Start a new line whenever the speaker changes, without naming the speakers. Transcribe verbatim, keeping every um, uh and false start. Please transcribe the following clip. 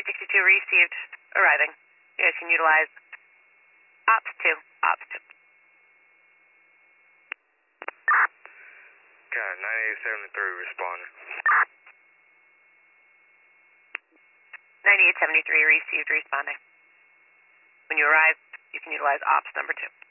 eight sixty-two received, arriving. You guys can utilize ops two, ops two.
Okay, ninety-eight seventy-three responder.
ninety-eight seventy-three received, responding. When you arrive, you can utilize ops number two.